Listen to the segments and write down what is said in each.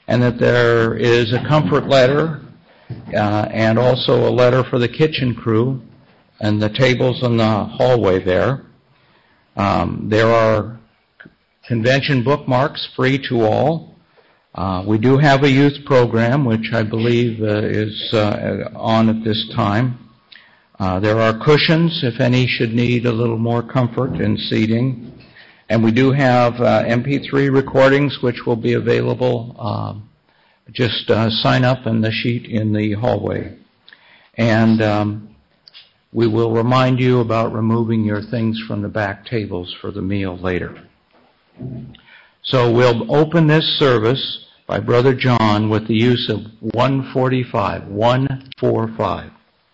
and that there is a comfort letter and also a letter for the kitchen crew and the tables in the hallway there. There are convention bookmarks free to all. We do have a youth program, which I believe is on at this time. There are cushions if any should need a little more comfort in seating. And we do have MP3 recordings which will be available. Just sign up in the sheet in the hallway. And we will remind you about removing your things from the back tables for the meal later. So we'll open this service by Brother John with the use of 145. 145.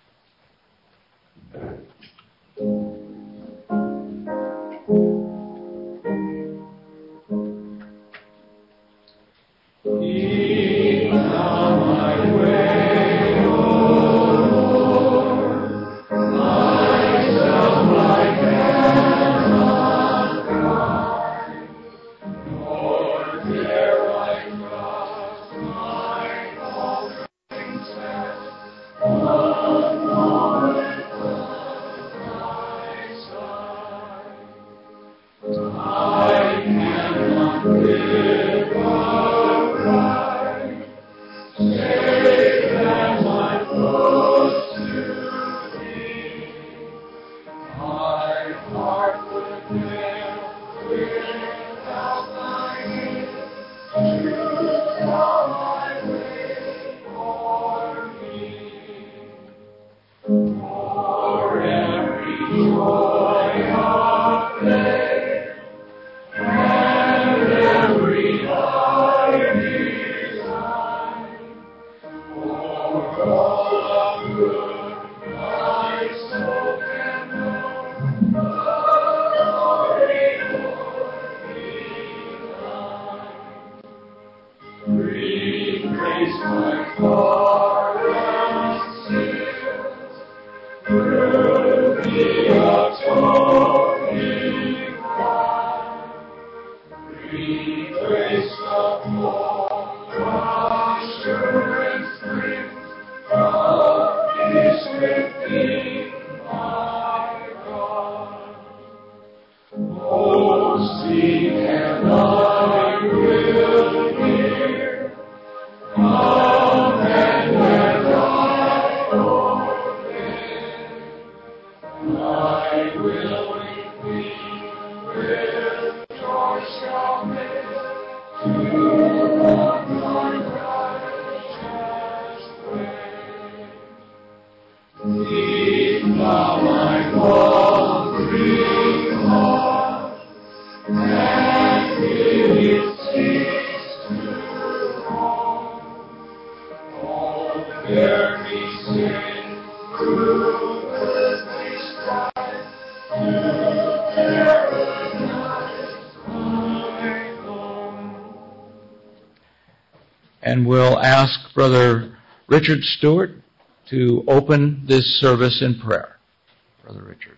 And we'll ask Brother Richard Stewart to open this service in prayer. Brother Richard.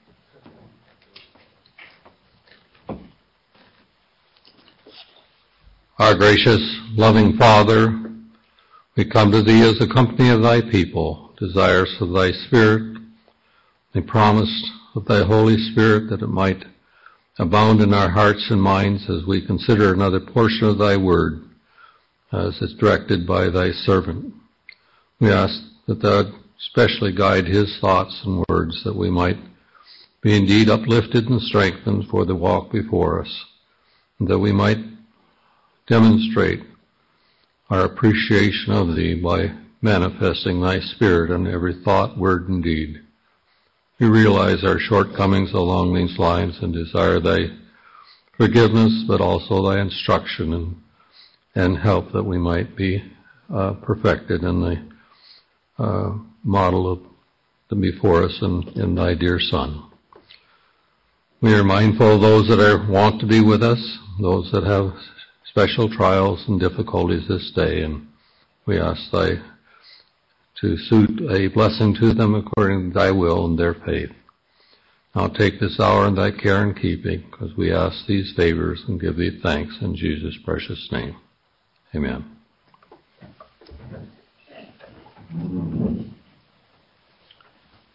Our gracious, loving Father, we come to Thee as a company of Thy people, desirous of Thy Spirit, the promise of Thy Holy Spirit that it might abound in our hearts and minds as we consider another portion of Thy Word, as is directed by Thy servant. We ask that Thou especially guide his thoughts and words, that we might be indeed uplifted and strengthened for the walk before us, and that we might demonstrate our appreciation of Thee by manifesting Thy Spirit in every thought, word, and deed. We realize our shortcomings along these lines and desire Thy forgiveness, but also Thy instruction and help that we might be perfected in the model of the before us in Thy dear Son. We are mindful of those that are wont to be with us, those that have special trials and difficulties this day, and we ask Thy to suit a blessing to them according to Thy will and their faith. Now take this hour in Thy care and keeping, because we ask these favors and give Thee thanks in Jesus' precious name. Amen.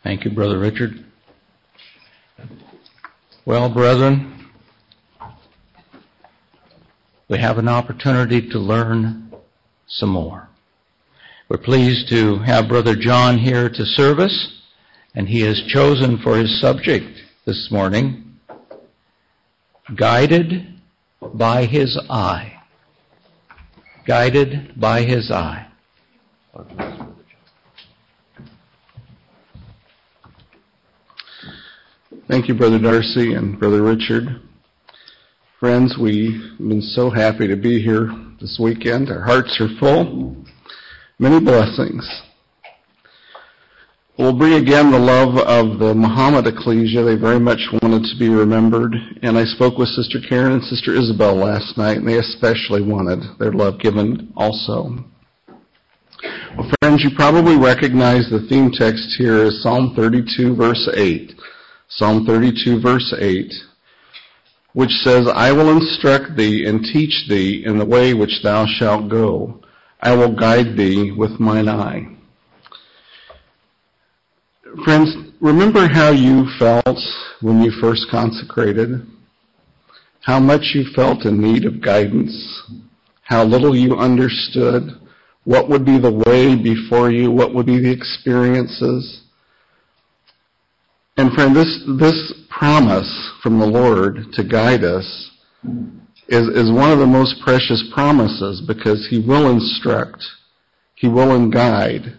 Thank you, Brother Richard. Well, brethren, we have an opportunity to learn some more. We're pleased to have Brother John here to serve us, and he has chosen for his subject this morning, Guided by His Eye. Guided by His Eye. Thank you, Brother Darcy and Brother Richard. Friends, we've been so happy to be here this weekend. Our hearts are full. Many blessings. We'll bring again the love of the Muhammad Ecclesia. They very much wanted to be remembered. And I spoke with Sister Karen and Sister Isabel last night, and they especially wanted their love given also. Well, friends, you probably recognize the theme text here is Psalm 32, verse 8. Psalm 32, verse 8, which says, I will instruct thee and teach thee in the way which thou shalt go. I will guide thee with mine eye. Friends, remember how you felt when you first consecrated? How much you felt in need of guidance? How little you understood? What would be the way before you? What would be the experiences? And friend, this promise from the Lord to guide us is one of the most precious promises, because He will instruct, He will guide.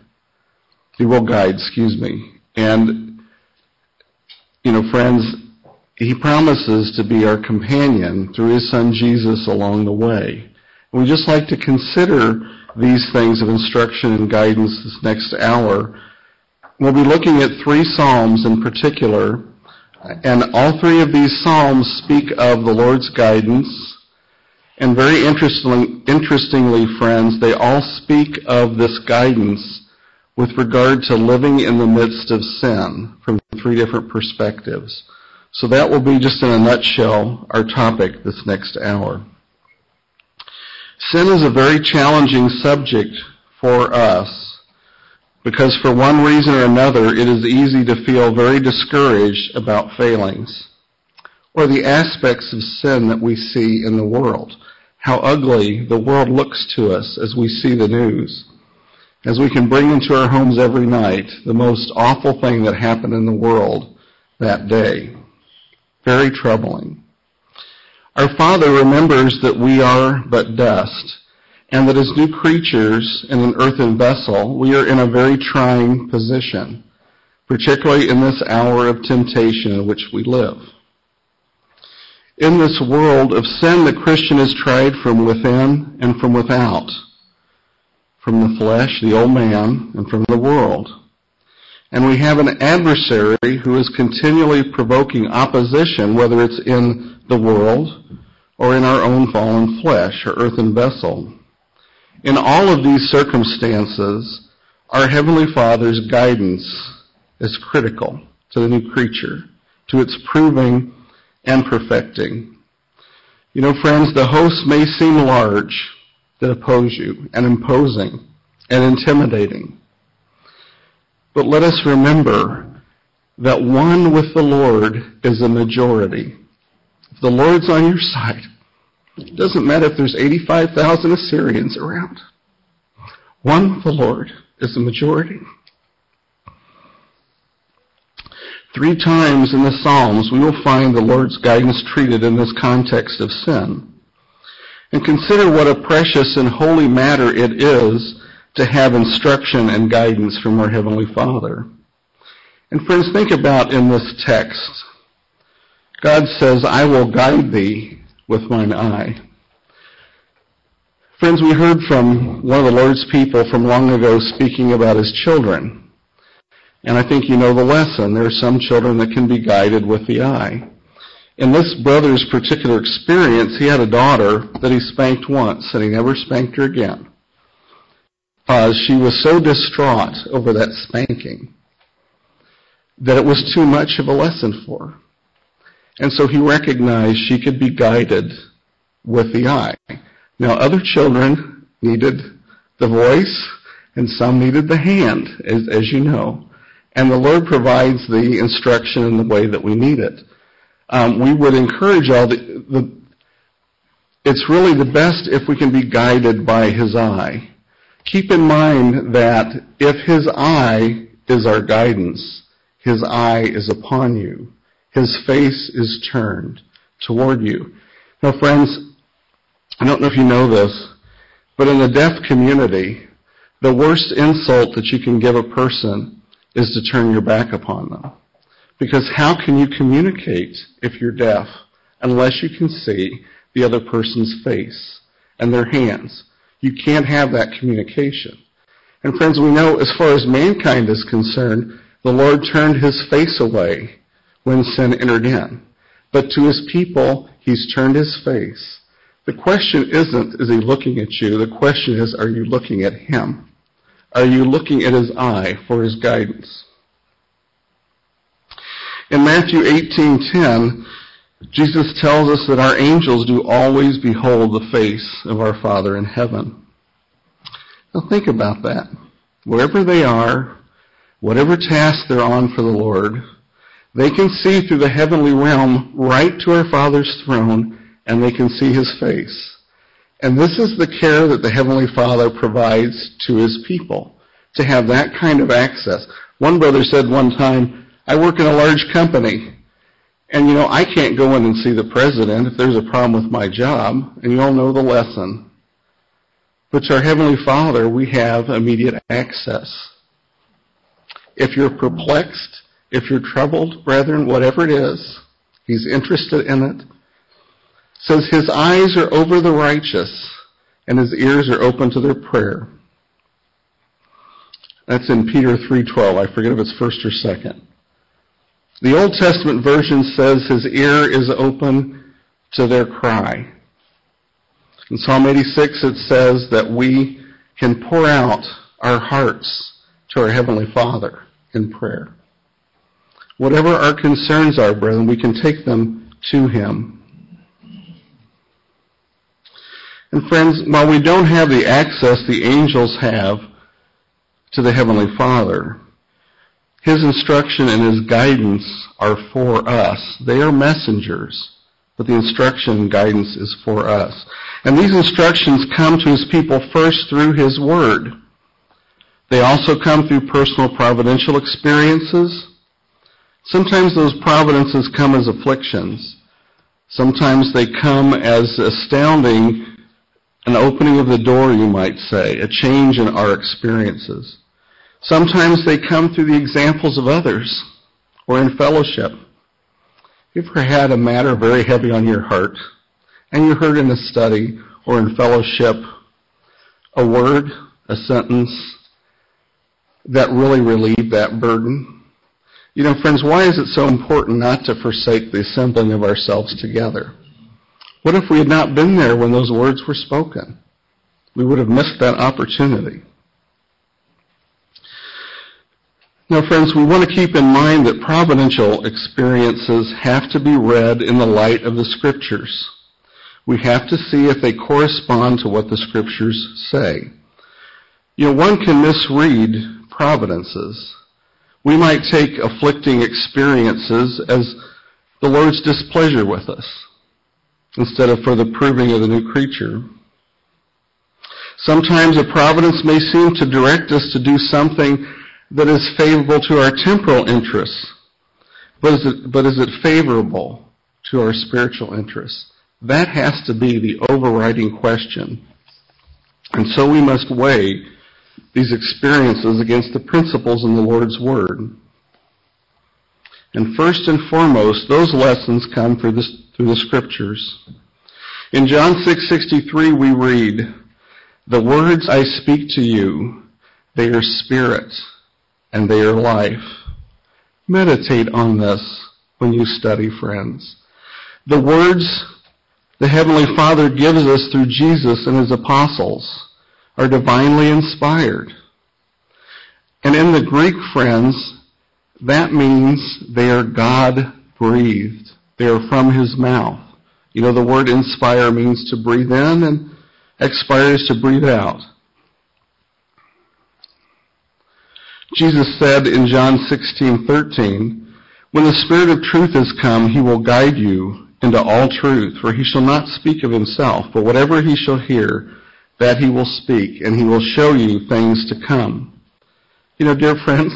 And, friends, He promises to be our companion through His Son Jesus along the way. And we just like to consider these things of instruction and guidance this next hour. We'll be looking at 3 Psalms in particular, and all 3 of these Psalms speak of the Lord's guidance. And very interestingly, friends, they all speak of this guidance with regard to living in the midst of sin from 3 different perspectives. So that will be, just in a nutshell, our topic this next hour. Sin is a very challenging subject for us, because for one reason or another, it is easy to feel very discouraged about failings, or the aspects of sin that we see in the world. How ugly the world looks to us as we see the news, as we can bring into our homes every night the most awful thing that happened in the world that day. Very troubling. Our Father remembers that we are but dust, and that as new creatures in an earthen vessel, we are in a very trying position, particularly in this hour of temptation in which we live. In this world of sin, the Christian is tried from within and from without, from the flesh, the old man, and from the world. And we have an adversary who is continually provoking opposition, whether it's in the world or in our own fallen flesh or earthen vessel. In all of these circumstances, our Heavenly Father's guidance is critical to the new creature, to its proving and perfecting. Friends, the hosts may seem large that oppose you, and imposing, and intimidating. But let us remember that one with the Lord is a majority. If the Lord's on your side, it doesn't matter if there's 85,000 Assyrians around. One with the Lord is a majority. 3 times in the Psalms we will find the Lord's guidance treated in this context of sin. And consider what a precious and holy matter it is to have instruction and guidance from our Heavenly Father. And friends, think about in this text, God says, I will guide thee with mine eye. Friends, we heard from one of the Lord's people from long ago speaking about his children. And I think you know the lesson. There are some children that can be guided with the eye. In this brother's particular experience, he had a daughter that he spanked once, and he never spanked her again, because she was so distraught over that spanking that it was too much of a lesson for her. And so he recognized she could be guided with the eye. Now, other children needed the voice, and some needed the hand, as you know. And the Lord provides the instruction in the way that we need it. We would encourage it's really the best if we can be guided by His eye. Keep in mind that if His eye is our guidance, His eye is upon you. His face is turned toward you. Now, friends, I don't know if you know this, but in the deaf community, the worst insult that you can give a person is to turn your back upon them. Because how can you communicate if you're deaf unless you can see the other person's face and their hands? You can't have that communication. And friends, we know as far as mankind is concerned, the Lord turned His face away when sin entered in. But to His people, He's turned His face. The question isn't, is He looking at you? The question is, are you looking at Him? Are you looking at His eye for His guidance? In Matthew 18:10, Jesus tells us that our angels do always behold the face of our Father in heaven. Now think about that. Wherever they are, whatever task they're on for the Lord, they can see through the heavenly realm right to our Father's throne, and they can see His face. And this is the care that the Heavenly Father provides to His people, to have that kind of access. One brother said one time, I work in a large company, and I can't go in and see the president if there's a problem with my job, and you all know the lesson. But to our Heavenly Father, we have immediate access. If you're perplexed, if you're troubled, brethren, whatever it is, He's interested in it. It says His eyes are over the righteous, and His ears are open to their prayer. That's in Peter 3:12. I forget if it's first or second. The Old Testament version says His ear is open to their cry. In Psalm 86 it says that we can pour out our hearts to our Heavenly Father in prayer. Whatever our concerns are, brethren, we can take them to Him. And friends, while we don't have the access the angels have to the Heavenly Father, His instruction and His guidance are for us. They are messengers, but the instruction and guidance is for us. And these instructions come to His people first through His Word. They also come through personal providential experiences. Sometimes those providences come as afflictions. Sometimes they come as astounding, an opening of the door, you might say, a change in our experiences. Sometimes they come through the examples of others or in fellowship. If you ever had a matter very heavy on your heart and you heard in a study or in fellowship a word, a sentence that really relieved that burden? Friends, why is it so important not to forsake the assembling of ourselves together? What if we had not been there when those words were spoken? We would have missed that opportunity. Now, friends, we want to keep in mind that providential experiences have to be read in the light of the Scriptures. We have to see if they correspond to what the Scriptures say. One can misread providences. We might take afflicting experiences as the Lord's displeasure with us, instead of for the proving of the new creature. Sometimes a providence may seem to direct us to do something that is favorable to our temporal interests, but is it favorable to our spiritual interests? That has to be the overriding question. And so we must weigh these experiences against the principles in the Lord's Word. And first and foremost, those lessons come through the Scriptures. In John 6:63 we read, "The words I speak to you, they are spirit and they are life." Meditate on this when you study, friends. The words the Heavenly Father gives us through Jesus and His apostles are divinely inspired. And in the Greek, friends, that means they are God-breathed. They are from His mouth. The word inspire means to breathe in, and expire is to breathe out. Jesus said in John 16:13, "When the Spirit of truth is come, he will guide you into all truth, for he shall not speak of himself, but whatever he shall hear, that he will speak, and he will show you things to come." You know, dear friends,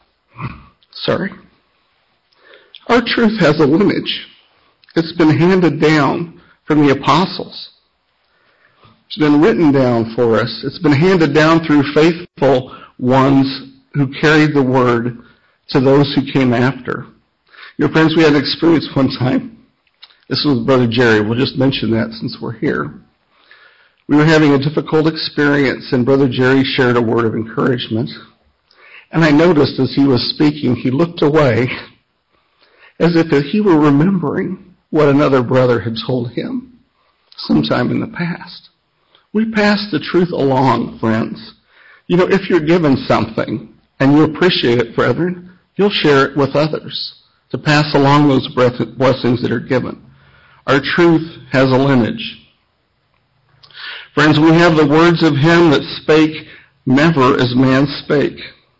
our truth has a lineage. It's been handed down from the apostles. It's been written down for us. It's been handed down through faithful ones who carried the word to those who came after. You know, friends, we had an experience one time. This was with Brother Jerry. We'll just mention that since we're here. We were having a difficult experience, and Brother Jerry shared a word of encouragement. And I noticed as he was speaking, he looked away as if he were remembering what another brother had told him sometime in the past. We pass the truth along, friends. You know, if you're given something and you appreciate it, brethren, you'll share it with others to pass along those blessings that are given. Our truth has a lineage. Friends, we have the words of him that spake never as man spake.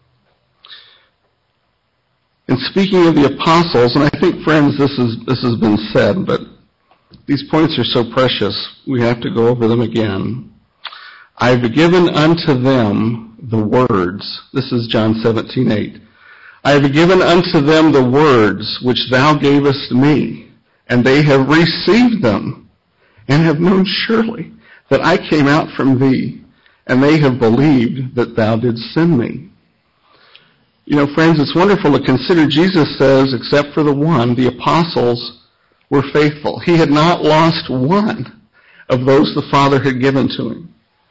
And speaking of the apostles, and I think, friends, this has been said, but these points are so precious, we have to go over them again. "I've given unto them the words," this is John 17:8. "I have given unto them the words which thou gavest me, and they have received them, and have known surely that I came out from thee, and they have believed that thou didst send me." You know, friends, it's wonderful to consider. Jesus says, except for the one, the apostles were faithful. He had not lost one of those the Father had given to him.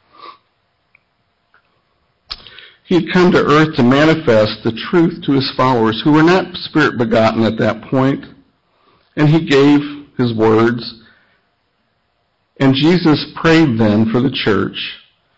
He had come to earth to manifest the truth to his followers, who were not spirit begotten at that point. And he gave his words. And Jesus prayed then for the church.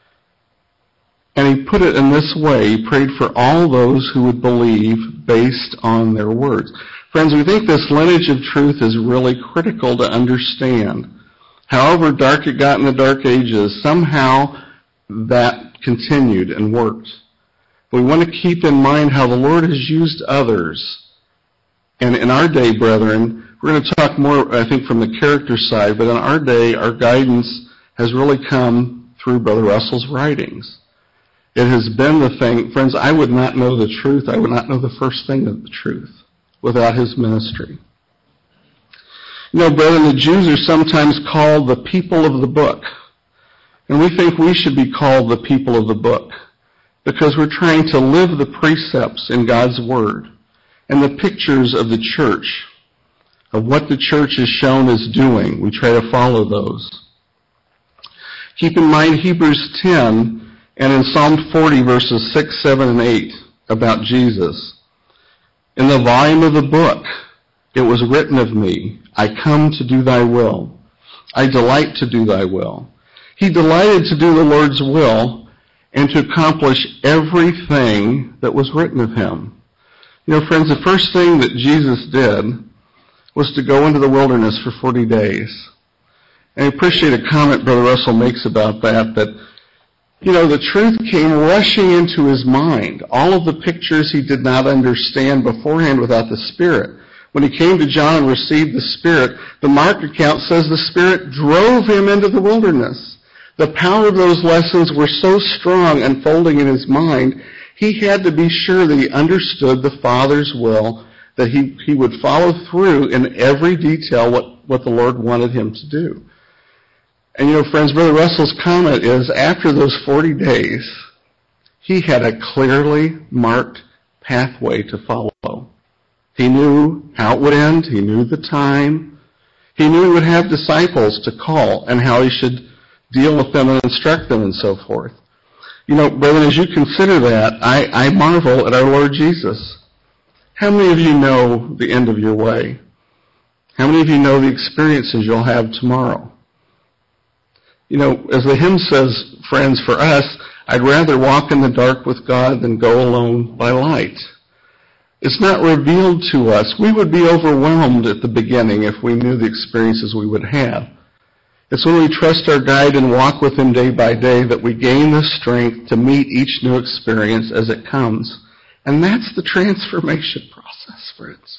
And he put it in this way. He prayed for all those who would believe based on their words. Friends, we think this lineage of truth is really critical to understand. However dark it got in the dark ages, somehow that continued and worked. We want to keep in mind how the Lord has used others. And in our day, brethren, we're going to talk more, I think, from the character side, but in our day, our guidance has really come through Brother Russell's writings. It has been the thing. Friends, I would not know the truth. I would not know the first thing of the truth without his ministry. You know, brethren, the Jews are sometimes called the people of the book. And we think we should be called the people of the book because we're trying to live the precepts in God's Word and the pictures of the church, of what the church is shown as doing. We try to follow those. Keep in mind Hebrews 10 and in Psalm 40 verses 6, 7, and 8 about Jesus. "In the volume of the book it was written of me, I come to do thy will. I delight to do thy will." He delighted to do the Lord's will and to accomplish everything that was written of him. You know, friends, the first thing that Jesus did was to go into the wilderness for 40 days. And I appreciate a comment Brother Russell makes about that, you know, the truth came rushing into his mind. All of the pictures he did not understand beforehand without the Spirit. When he came to John and received the Spirit, the Mark account says the Spirit drove him into the wilderness. The power of those lessons were so strong unfolding in his mind, he had to be sure that he understood the Father's will, that he would follow through in every detail what the Lord wanted him to do. And you know, friends, Brother Russell's comment is, after those 40 days, he had a clearly marked pathway to follow. He knew how it would end. He knew the time. He knew he would have disciples to call and how he should deal with them and instruct them and so forth. You know, brethren, as you consider that, I marvel at our Lord Jesus. How many of you know the end of your way? How many of you know the experiences you'll have tomorrow? You know, as the hymn says, friends, for us, I'd rather walk in the dark with God than go alone by light. It's not revealed to us. We would be overwhelmed at the beginning if we knew the experiences we would have. It's when we trust our guide and walk with him day by day that we gain the strength to meet each new experience as it comes And that's the transformation process, friends.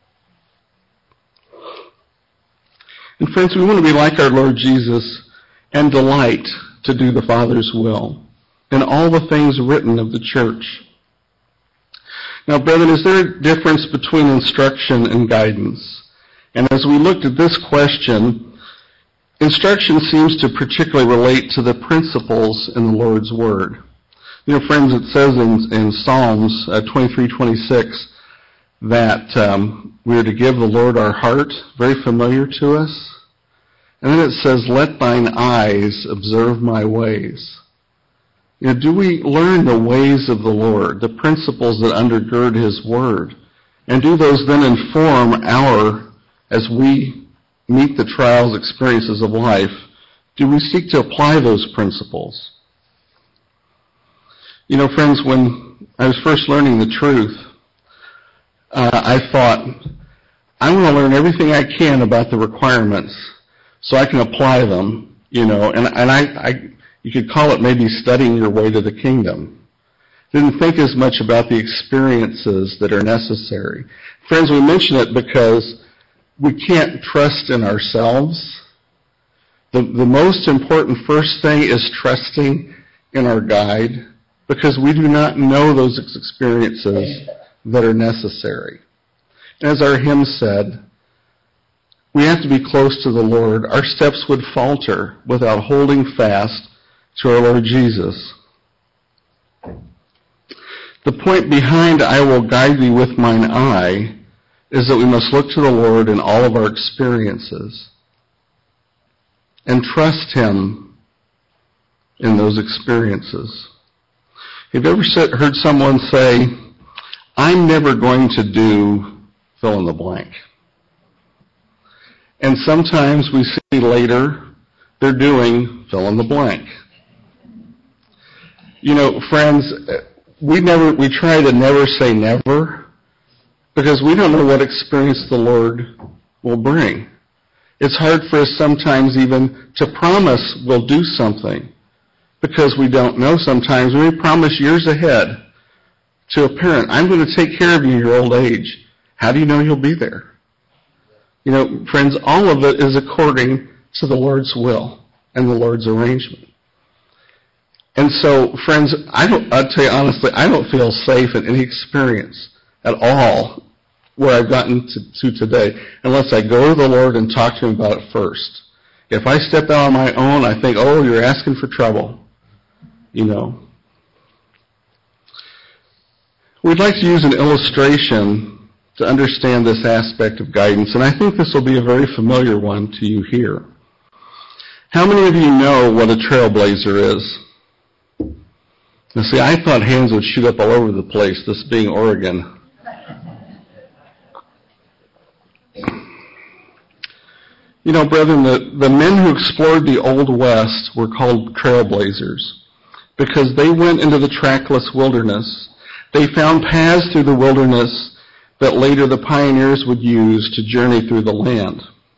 And friends, we want to be like our Lord Jesus and delight to do the Father's will in all the things written of the church. Now, brethren, is there a difference between instruction and guidance? And as we looked at this question, instruction seems to particularly relate to the principles in the Lord's Word. You know, friends, it says in Psalms 23:26 that we are to give the Lord our heart, very familiar to us. And then it says, let thine eyes observe my ways. You know, do we learn the ways of the Lord, the principles that undergird His Word? And do those then inform as we meet the trials, experiences of life, do we seek to apply those principles? You know, friends, when I was first learning the truth, I thought, I want to learn everything I can about the requirements so I can apply them, you know, and you could call it maybe studying your way to the kingdom. Didn't think as much about the experiences that are necessary. Friends, we mention it because we can't trust in ourselves. The most important first thing is trusting in our guide, because we do not know those experiences that are necessary. As our hymn said, we have to be close to the Lord. Our steps would falter without holding fast to our Lord Jesus. The point behind I will guide thee with mine eye is that we must look to the Lord in all of our experiences and trust Him in those experiences. Have you ever heard someone say, I'm never going to do fill in the blank? And sometimes we see later they're doing fill in the blank. You know, friends, we try to never say never because we don't know what experience the Lord will bring. It's hard for us sometimes even to promise we'll do something because we don't know sometimes. We promise years ahead to a parent, I'm going to take care of you in your old age. How do you know you'll be there? You know, friends, all of it is according to the Lord's will and the Lord's arrangement. And so, friends, I'll tell you honestly, I don't feel safe in any experience at all where I've gotten to today unless I go to the Lord and talk to Him about it first. If I step out on my own, I think, oh, you're asking for trouble. You know. We'd like to use an illustration to understand this aspect of guidance, and I think this will be a very familiar one to you here. How many of you know what a trailblazer is? Now see, I thought hands would shoot up all over the place, this being Oregon. You know, brethren, the men who explored the Old West were called trailblazers because they went into the trackless wilderness. They found paths through the wilderness that later the pioneers would use to journey through the land.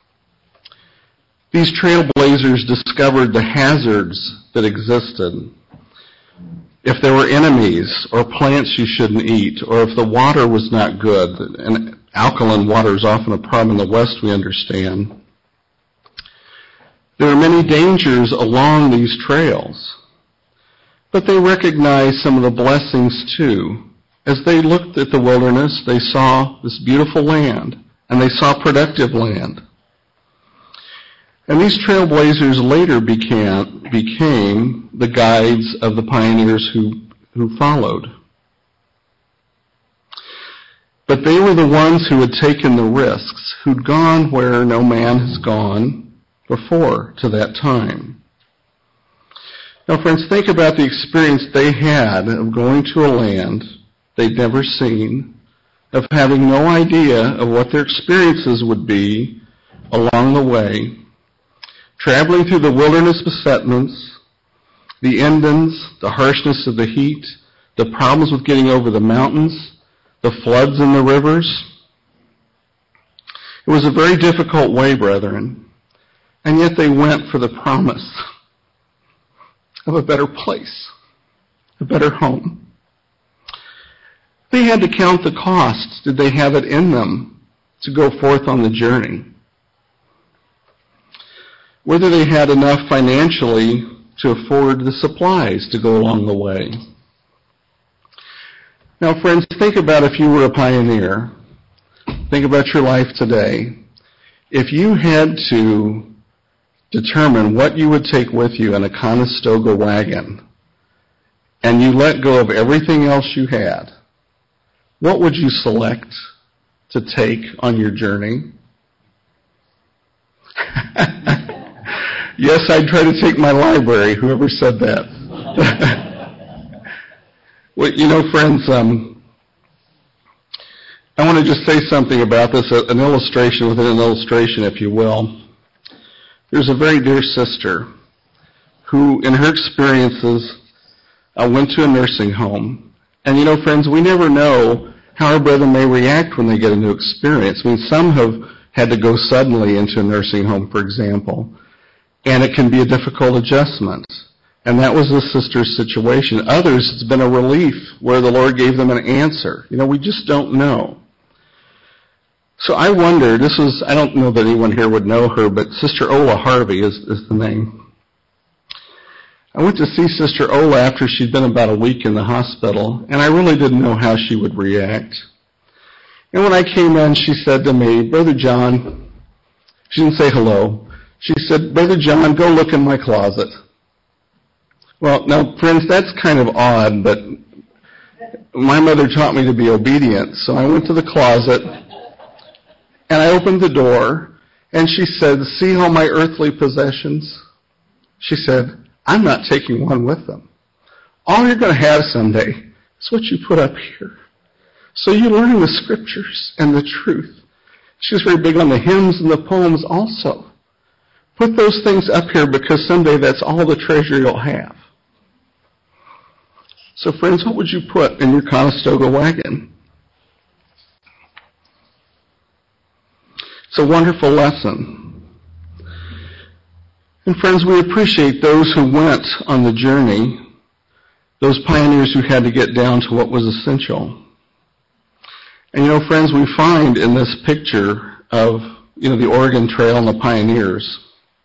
These trailblazers discovered the hazards that existed. If there were enemies or plants you shouldn't eat, or if the water was not good, and alkaline water is often a problem in the West, we understand. There are many dangers along these trails, but they recognized some of the blessings too. As they looked at the wilderness, they saw this beautiful land, and they saw productive land. And these trailblazers later became the guides of the pioneers who followed. But they were the ones who had taken the risks, who'd gone where no man has gone before to that time. Now, friends, think about the experience they had of going to a land they'd never seen, of having no idea of what their experiences would be along the way, traveling through the wilderness besetments, the Indians, the harshness of the heat, the problems with getting over the mountains, the floods in the rivers. It was a very difficult way, brethren, and yet they went for the promise of a better place, a better home. They had to count the costs. Did they have it in them to go forth on the journey? Whether they had enough financially to afford the supplies to go along the way. Now, friends, think about if you were a pioneer. Think about your life today. If you had to determine what you would take with you in a Conestoga wagon, and you let go of everything else you had, what would you select to take on your journey? Yes, I'd try to take my library, whoever said that. Well, you know, friends, I want to just say something about this, an illustration within an illustration, if you will. There's a very dear sister who, in her experiences, went to a nursing home. And you know, friends, we never know how our brother may react when they get a new experience. I mean, some have had to go suddenly into a nursing home, for example, and it can be a difficult adjustment. And that was the sister's situation. Others, it's been a relief where the Lord gave them an answer. You know, we just don't know. So I wonder, I don't know that anyone here would know her, but Sister Ola Harvey is the name. I went to see Sister Ola after she'd been about a week in the hospital, and I really didn't know how she would react. And when I came in, she said to me, Brother John, she didn't say hello. She said, Brother John, go look in my closet. Well, now, friends, that's kind of odd, but my mother taught me to be obedient. So I went to the closet, and I opened the door, and she said, see all my earthly possessions? She said, I'm not taking one with them. All you're going to have someday is what you put up here. So you learn the scriptures and the truth. She was very big on the hymns and the poems also. Put those things up here because someday that's all the treasure you'll have. So friends, what would you put in your Conestoga wagon? It's a wonderful lesson. And friends, we appreciate those who went on the journey, those pioneers who had to get down to what was essential. And you know, friends, we find in this picture of, the Oregon Trail and the pioneers,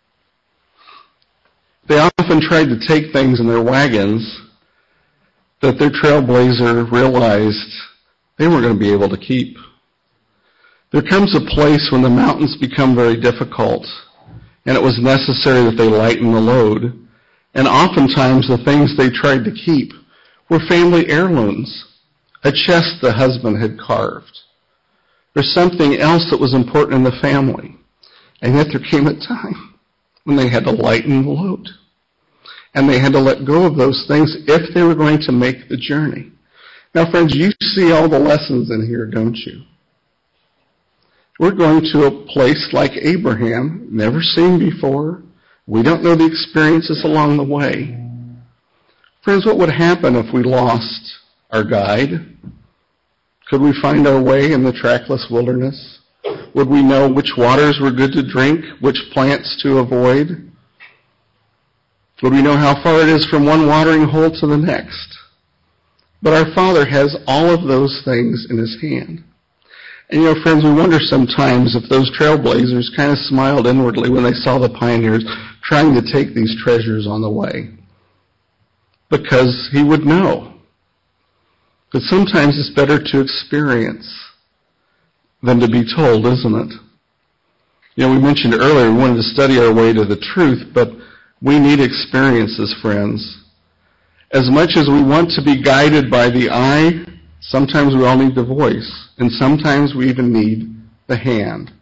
they often tried to take things in their wagons that their trailblazer realized they weren't going to be able to keep. There comes a place when the mountains become very difficult, and it was necessary that they lighten the load. And oftentimes the things they tried to keep were family heirlooms, a chest the husband had carved, or something else that was important in the family. And yet there came a time when they had to lighten the load. And they had to let go of those things if they were going to make the journey. Now, friends, you see all the lessons in here, don't you? We're going to a place like Abraham, never seen before. We don't know the experiences along the way. Friends, what would happen if we lost our guide? Could we find our way in the trackless wilderness? Would we know which waters were good to drink, which plants to avoid? Would we know how far it is from one watering hole to the next? But our Father has all of those things in His hand. And friends, we wonder sometimes if those trailblazers kind of smiled inwardly when they saw the pioneers trying to take these treasures on the way. Because He would know. But sometimes it's better to experience than to be told, isn't it? We mentioned earlier we wanted to study our way to the truth, but we need experiences, friends. As much as we want to be guided by the eye, sometimes we all need the voice, and sometimes we even need the hand.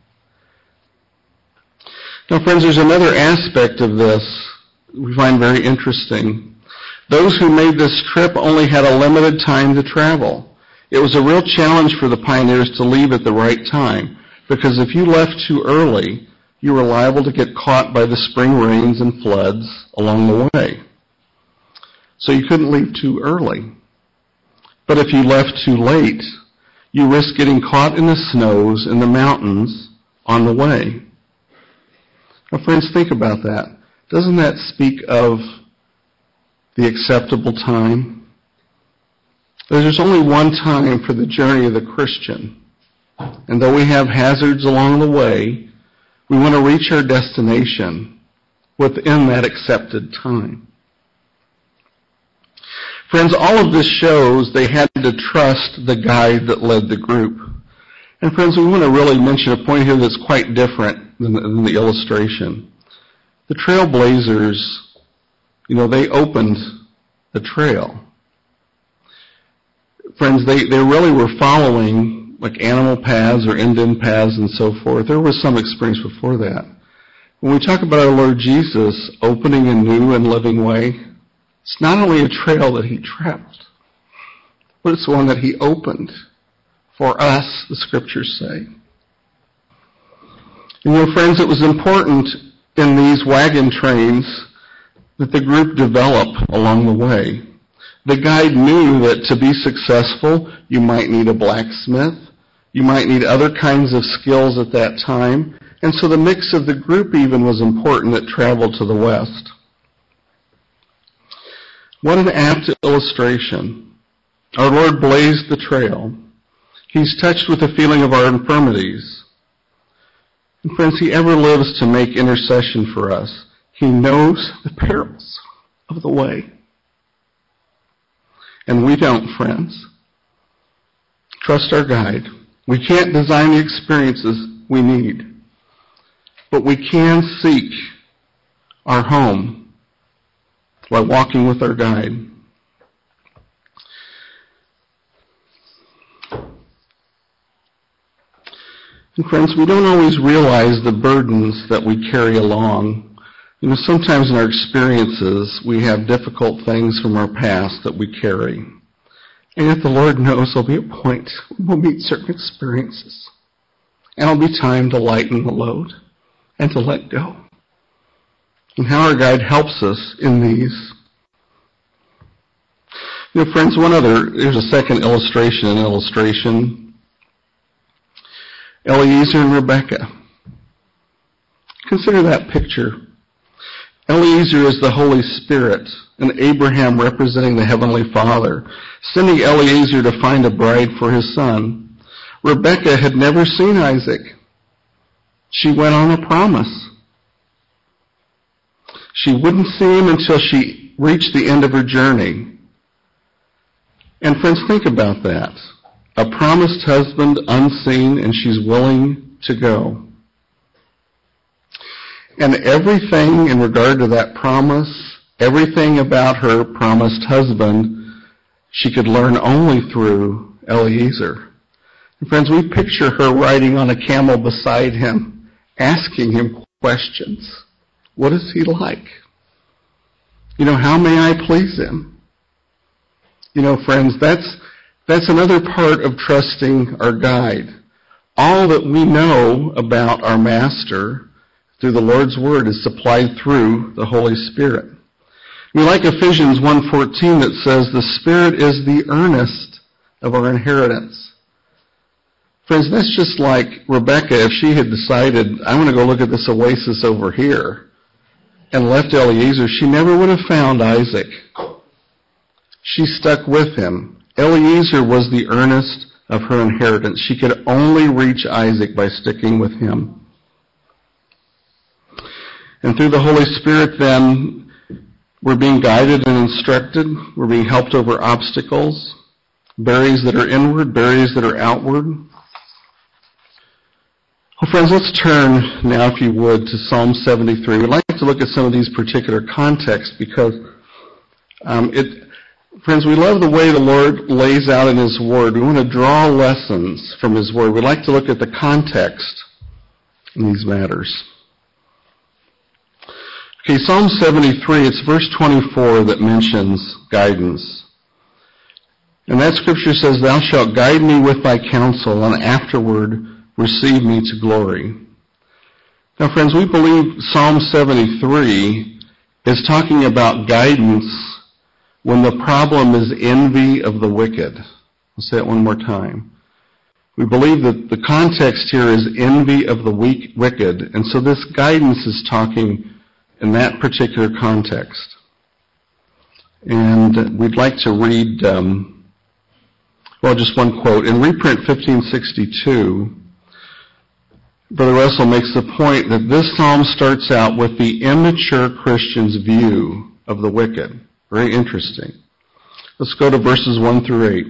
Now, friends, there's another aspect of this we find very interesting. Those who made this trip only had a limited time to travel. It was a real challenge for the pioneers to leave at the right time, because if you left too early, you were liable to get caught by the spring rains and floods along the way. So you couldn't leave too early. But if you left too late, you risked getting caught in the snows in the mountains on the way. Now, friends, think about that. Doesn't that speak of the acceptable time? There's only one time for the journey of the Christian. And though we have hazards along the way, we want to reach our destination within that accepted time. Friends, all of this shows they had to trust the guide that led the group. And friends, we want to really mention a point here that's quite different than the illustration. The trailblazers, they opened the trail. Friends, they really were following like animal paths or Indian paths and so forth. There was some experience before that. When we talk about our Lord Jesus opening a new and living way, it's not only a trail that he traveled, but it's one that he opened for us, the scriptures say. And friends, it was important in these wagon trains that the group develop along the way. The guide knew that to be successful, you might need a blacksmith, you might need other kinds of skills at that time, and so the mix of the group even was important that traveled to the west. What an apt illustration. Our Lord blazed the trail. He's touched with the feeling of our infirmities. And friends, he ever lives to make intercession for us. He knows the perils of the way. And we don't, friends. Trust our guide. We can't design the experiences we need, but we can seek our home by walking with our guide. And friends, we don't always realize the burdens that we carry along. Sometimes in our experiences, we have difficult things from our past that we carry. And yet the Lord knows there'll be a point we'll meet certain experiences. And it'll be time to lighten the load and to let go. And how our guide helps us in these. Friends, here's a second illustration. Eliezer and Rebekah. Consider that picture. Eliezer is the Holy Spirit, and Abraham representing the Heavenly Father, sending Eliezer to find a bride for his son. Rebekah had never seen Isaac. She went on a promise. She wouldn't see him until she reached the end of her journey. And friends, think about that. A promised husband unseen, and she's willing to go. And everything in regard to that promise, everything about her promised husband, she could learn only through Eliezer. And friends, we picture her riding on a camel beside him, asking him questions. What is he like? How may I please him? Friends, that's another part of trusting our guide. All that we know about our Master through the Lord's Word is supplied through the Holy Spirit. We like Ephesians 1:14 that says, the Spirit is the earnest of our inheritance. Friends, that's just like Rebekah if she had decided, I want to go look at this oasis over here, and left Eliezer, she never would have found Isaac. She stuck with him. Eliezer was the earnest of her inheritance. She could only reach Isaac by sticking with him. And through the Holy Spirit then, we're being guided and instructed. We're being helped over obstacles, barriers that are inward, barriers that are outward. Well, friends, let's turn now, if you would, to Psalm 73. We'd like to look at some of these particular contexts because friends, we love the way the Lord lays out in His Word. We want to draw lessons from His Word. We'd like to look at the context in these matters. Okay, Psalm 73, it's verse 24 that mentions guidance. And that scripture says, Thou shalt guide me with thy counsel, and afterward receive me to glory. Now, friends, we believe Psalm 73 is talking about guidance when the problem is envy of the wicked. I'll say it one more time. We believe that the context here is envy of the wicked, and so this guidance is talking in that particular context. And we'd like to read Well, just one quote. In reprint 1562, Brother Russell makes the point that this psalm starts out with the immature Christian's view of the wicked. Very interesting. Let's go to verses 1 through 8.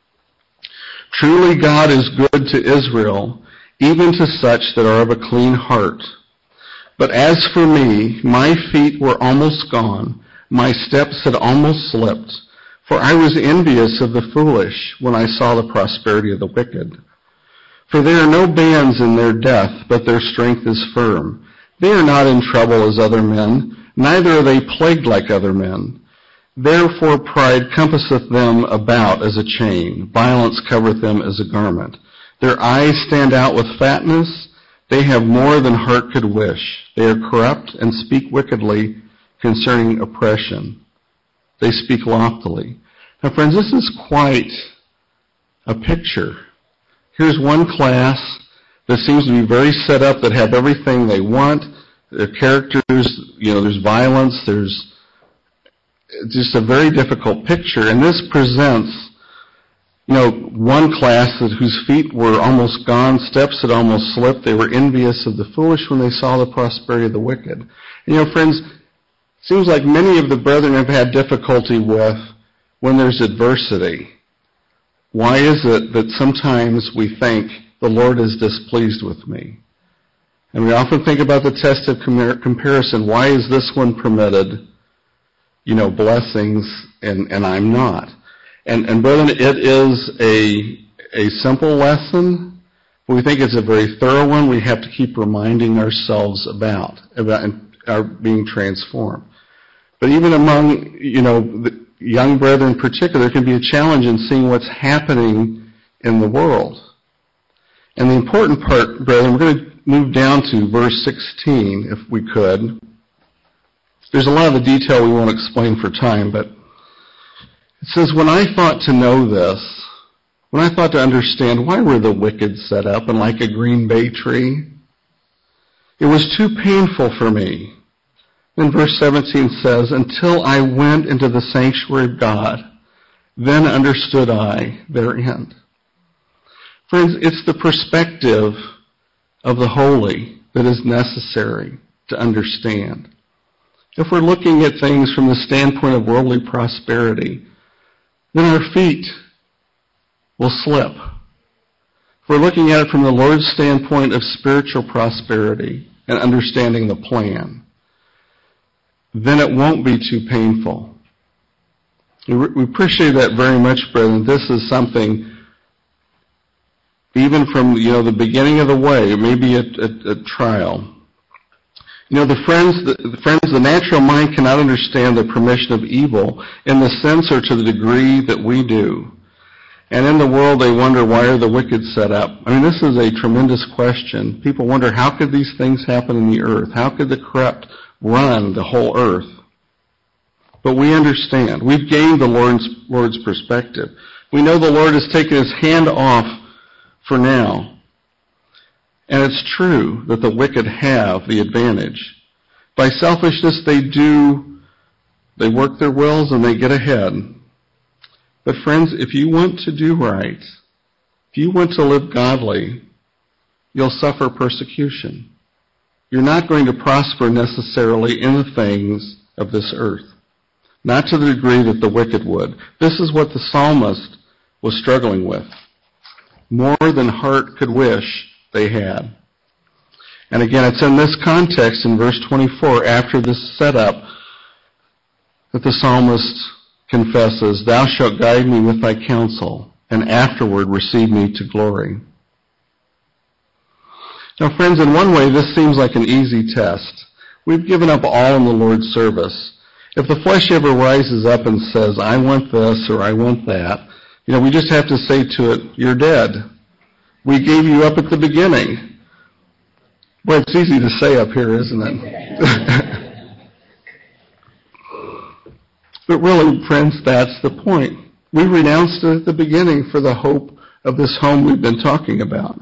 Truly God is good to Israel, even to such that are of a clean heart. But as for me, my feet were almost gone, my steps had almost slipped, for I was envious of the foolish when I saw the prosperity of the wicked. For there are no bands in their death, but their strength is firm. They are not in trouble as other men, neither are they plagued like other men. Therefore pride compasseth them about as a chain, violence covereth them as a garment. Their eyes stand out with fatness, they have more than heart could wish. They are corrupt and speak wickedly concerning oppression. They speak loftily. Now friends, this is quite a picture. Here's one class that seems to be very set up, that have everything they want. Their characters, there's violence, there's just a very difficult picture. And this presents, one class whose feet were almost gone, steps had almost slipped. They were envious of the foolish when they saw the prosperity of the wicked. And friends, it seems like many of the brethren have had difficulty with when there's adversity. Why is it that sometimes we think the Lord is displeased with me? And we often think about the test of comparison. Why is this one permitted, blessings, and I'm not? And brethren, it is a simple lesson, but we think it's a very thorough one. We have to keep reminding ourselves about our being transformed. But even among, the young brethren in particular, there can be a challenge in seeing what's happening in the world. And the important part, brethren, we're going to move down to verse 16, if we could. There's a lot of the detail we won't explain for time, but it says, when I thought to know this, when I thought to understand why were the wicked set up and like a green bay tree, it was too painful for me. Then verse 17 says, until I went into the sanctuary of God, then understood I their end. Friends, it's the perspective of the holy that is necessary to understand. If we're looking at things from the standpoint of worldly prosperity, then our feet will slip. If we're looking at it from the Lord's standpoint of spiritual prosperity and understanding the plan, then it won't be too painful. We appreciate that very much, brethren. This is something, even from the beginning of the way, it may be a trial. The natural mind cannot understand the permission of evil in the sense or to the degree that we do. And in the world they wonder, why are the wicked set up? This is a tremendous question. People wonder, how could these things happen in the earth? How could the corrupt run the whole earth? But we understand. We've gained the Lord's perspective. We know the Lord has taken his hand off for now. And it's true that the wicked have the advantage. By selfishness they work their wills and they get ahead. But friends, if you want to do right, if you want to live godly, you'll suffer persecution. You're not going to prosper necessarily in the things of this earth. Not to the degree that the wicked would. This is what the psalmist was struggling with. More than heart could wish they had. And again, it's in this context in verse 24, after this setup, that the psalmist confesses, thou shalt guide me with thy counsel, and afterward receive me to glory. Now friends, in one way this seems like an easy test. We've given up all in the Lord's service. If the flesh ever rises up and says, I want this or I want that, we just have to say to it, you're dead. We gave you up at the beginning. Boy, it's easy to say up here, isn't it? But really, friends, that's the point. We renounced it at the beginning for the hope of this home we've been talking about.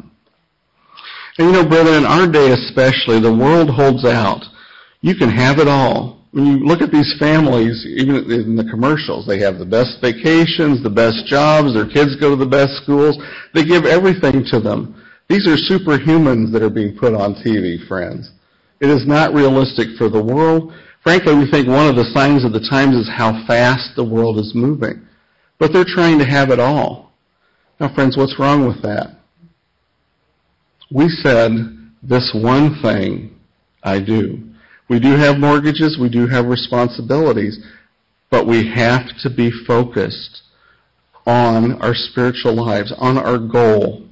And brethren, in our day especially, the world holds out. You can have it all. When you look at these families, even in the commercials, they have the best vacations, the best jobs, their kids go to the best schools. They give everything to them. These are superhumans that are being put on TV, friends. It is not realistic for the world. Frankly, we think one of the signs of the times is how fast the world is moving. But they're trying to have it all. Now, friends, what's wrong with that? We said, this one thing I do. We do have mortgages, we do have responsibilities, but we have to be focused on our spiritual lives, on our goal.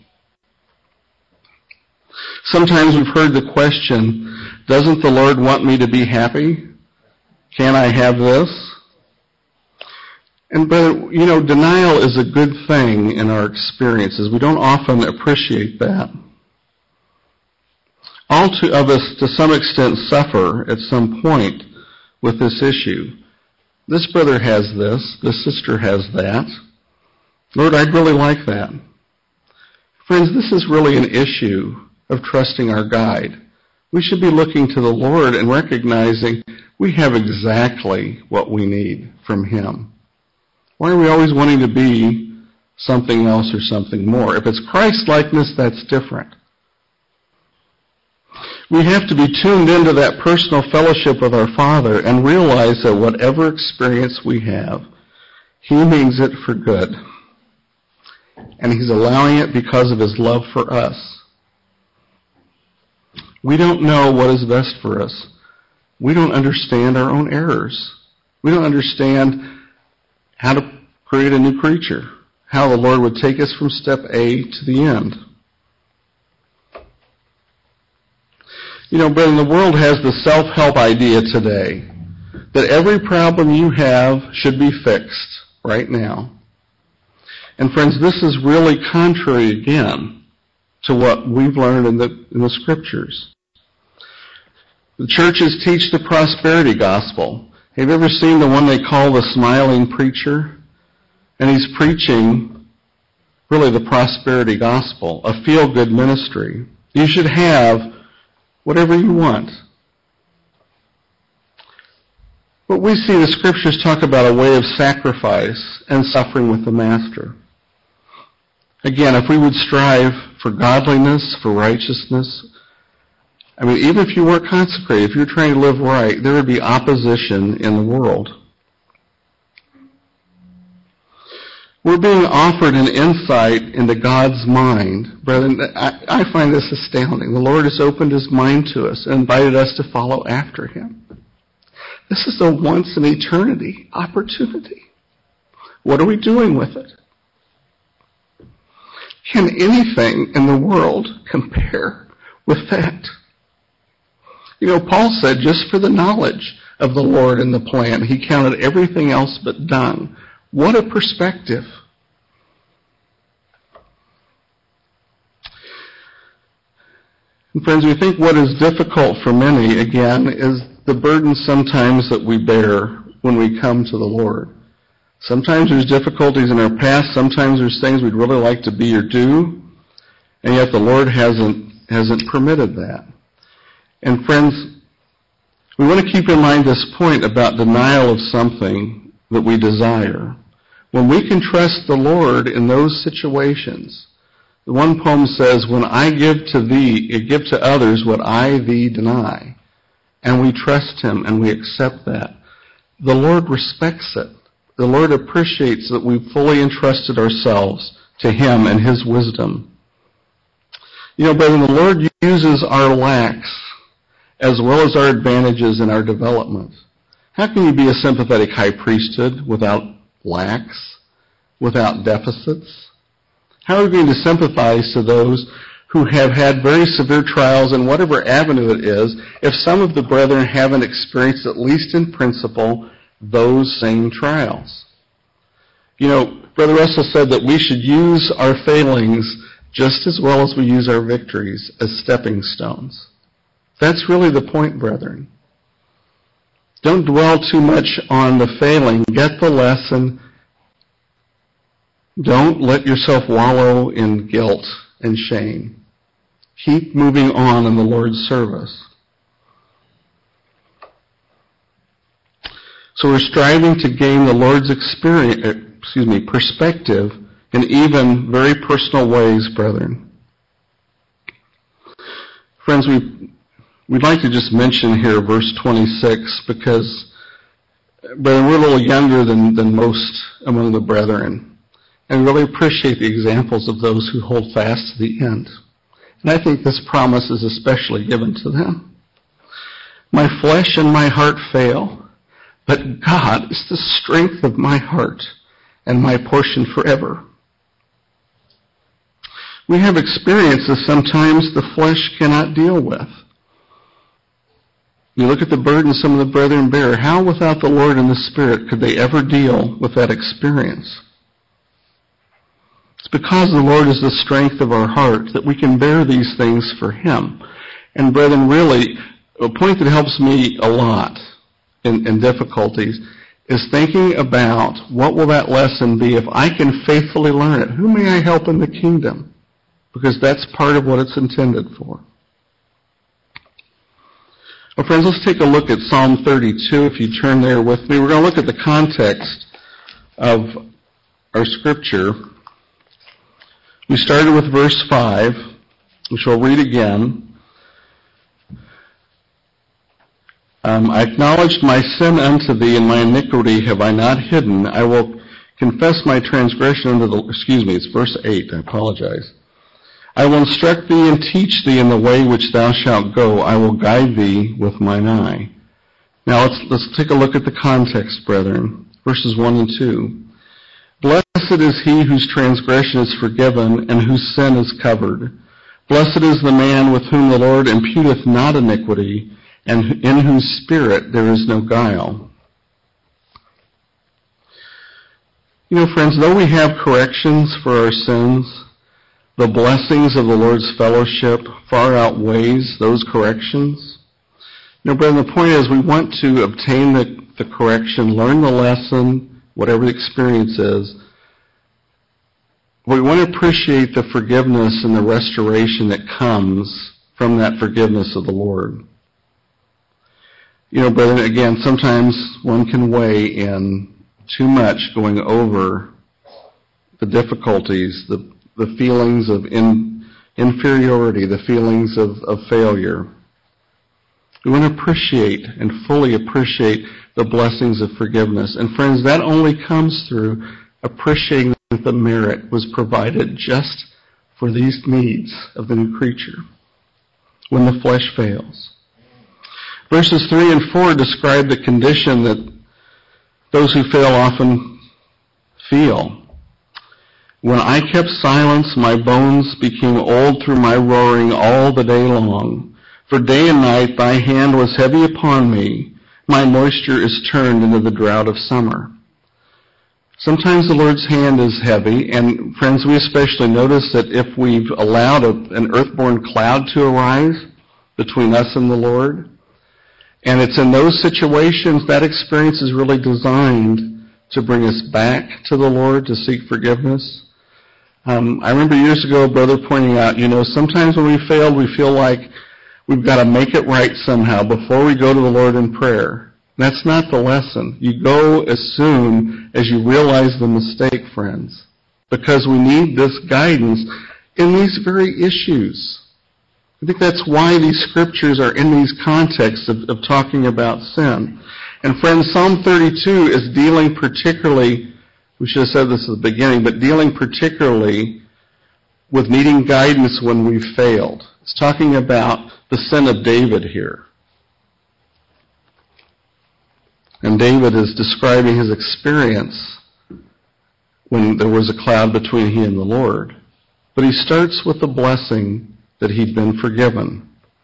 Sometimes we've heard the question, doesn't the Lord want me to be happy? Can I have this? But denial is a good thing in our experiences. We don't often appreciate that. All of us, to some extent, suffer at some point with this issue. This brother has this sister has that. Lord, I'd really like that. Friends, this is really an issue of trusting our guide. We should be looking to the Lord and recognizing we have exactly what we need from Him. Why are we always wanting to be something else or something more? If it's Christ-likeness, that's different. We have to be tuned into that personal fellowship with our Father and realize that whatever experience we have, He means it for good. And He's allowing it because of His love for us. We don't know what is best for us. We don't understand our own errors. We don't understand how to create a new creature, how the Lord would take us from step A to the end. But the world has the self-help idea today that every problem you have should be fixed right now. And friends, this is really contrary again to what we've learned in the Scriptures. The churches teach the prosperity gospel. Have you ever seen the one they call the smiling preacher? And he's preaching really the prosperity gospel, a feel-good ministry. You should have whatever you want. But we see the Scriptures talk about a way of sacrifice and suffering with the Master. Again, if we would strive for godliness, for righteousness, even if you weren't consecrated, if you were trying to live right, there would be opposition in the world. We're being offered an insight into God's mind. Brethren, I find this astounding. The Lord has opened His mind to us and invited us to follow after Him. This is a once-in-eternity opportunity. What are we doing with it? Can anything in the world compare with that? Paul said just for the knowledge of the Lord and the plan, he counted everything else but dung. What a perspective. And friends, we think what is difficult for many, again, is the burden sometimes that we bear when we come to the Lord. Sometimes there's difficulties in our past, sometimes there's things we'd really like to be or do, and yet the Lord hasn't permitted that. And friends, we want to keep in mind this point about denial of something that we desire. When we can trust the Lord in those situations, the one poem says, when I give to others what I thee deny, and we trust Him and we accept that, the Lord respects it. The Lord appreciates that we've fully entrusted ourselves to Him and His wisdom. Brethren, the Lord uses our lacks as well as our advantages in our development. How can you be a sympathetic high priesthood without lacks, without deficits? How are we going to sympathize to those who have had very severe trials in whatever avenue it is if some of the brethren haven't experienced, at least in principle, those same trials? Brother Russell said that we should use our failings just as well as we use our victories as stepping stones. That's really the point, brethren. Don't dwell too much on the failing. Get the lesson. Don't let yourself wallow in guilt and shame. Keep moving on in the Lord's service. So we're striving to gain the Lord's perspective in even very personal ways, brethren. Friends, we'd like to just mention here verse 26 because, brethren, we're a little younger than most among the brethren. And we really appreciate the examples of those who hold fast to the end. And I think this promise is especially given to them. My flesh and my heart fail, but God is the strength of my heart and my portion forever. We have experiences sometimes the flesh cannot deal with. You look at the burden some of the brethren bear. How without the Lord and the Spirit could they ever deal with that experience? It's because the Lord is the strength of our heart that we can bear these things for Him. And brethren, really, a point that helps me a lot in difficulties is thinking about what will that lesson be if I can faithfully learn it. Who may I help in the kingdom? Because that's part of what it's intended for. Well, friends, let's take a look at Psalm 32. If you turn there with me, we're going to look at the context of our scripture. We started with verse 5, which we'll read again. I acknowledged my sin unto thee, and my iniquity have I not hidden. I will confess my transgression unto the... it's verse 8, I apologize. I will instruct thee and teach thee in the way which thou shalt go. I will guide thee with mine eye. Now let's take a look at the context, brethren. Verses 1 and 2. Blessed is he whose transgression is forgiven and whose sin is covered. Blessed is the man with whom the Lord imputeth not iniquity, and in whose spirit there is no guile. You know, friends, though we have corrections for our sins, the blessings of the Lord's fellowship far outweighs those corrections. You know, brethren, the point is we want to obtain the correction, learn the lesson, whatever the experience is. We want to appreciate the forgiveness and the restoration that comes from that forgiveness of the Lord. You know, brethren, again, sometimes one can weigh in too much going over the difficulties, the feelings of inferiority, the feelings of failure. We want to appreciate and fully appreciate the blessings of forgiveness. And friends, that only comes through appreciating that the merit was provided just for these needs of the new creature when the flesh fails. Verses 3 and 4 describe the condition that those who fail often feel. When I kept silence, my bones became old through my roaring all the day long. For day and night thy hand was heavy upon me. My moisture is turned into the drought of summer. Sometimes the Lord's hand is heavy, and friends, we especially notice that if we've allowed an earthborn cloud to arise between us and the Lord, and it's in those situations that experience is really designed to bring us back to the Lord to seek forgiveness. I remember years ago a brother pointing out, you know, sometimes when we fail, we feel like we've got to make it right somehow before we go to the Lord in prayer. That's not the lesson. You go as soon as you realize the mistake, friends, because we need this guidance in these very issues. I think that's why these scriptures are in these contexts of talking about sin. And friends, Psalm 32 is dealing particularly, we should have said this at the beginning, but dealing particularly with needing guidance when we've failed. It's talking about the sin of David here. And David is describing his experience when there was a cloud between he and the Lord. But he starts with the blessing that he'd been forgiven.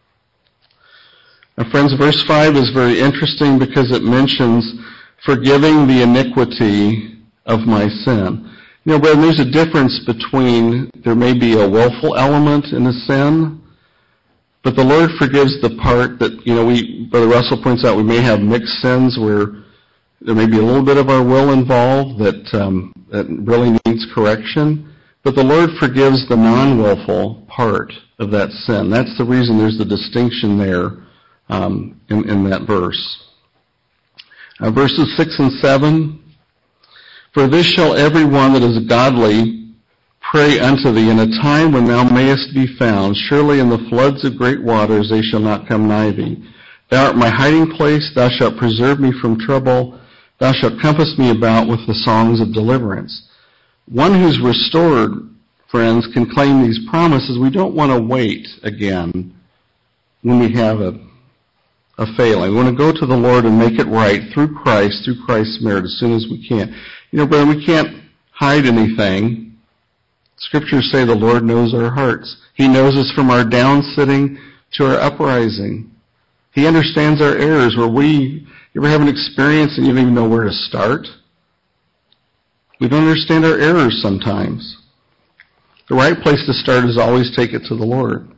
Now, friends, verse 5 is very interesting because it mentions forgiving the iniquity of my sin. You know, brethren, there's a difference between there may be a willful element in a sin, but the Lord forgives the part that, you know, Brother Russell points out we may have mixed sins where there may be a little bit of our will involved that really needs correction. But the Lord forgives the non-willful part of that sin. That's the reason there's the distinction there in that verse. Verses 6 and 7. For this shall every one that is godly pray unto thee in a time when thou mayest be found. Surely in the floods of great waters they shall not come nigh thee. Thou art my hiding place. Thou shalt preserve me from trouble. Thou shalt compass me about with the songs of deliverance. One who's restored, friends, can claim these promises. We don't want to wait again when we have a failing. We want to go to the Lord and make it right through Christ's merit as soon as we can. You know, brother, we can't hide anything. Scriptures say the Lord knows our hearts. He knows us from our down sitting to our uprising. He understands our errors. You ever have an experience and you don't even know where to start? We don't understand our errors sometimes. The right place to start is always take it to the Lord.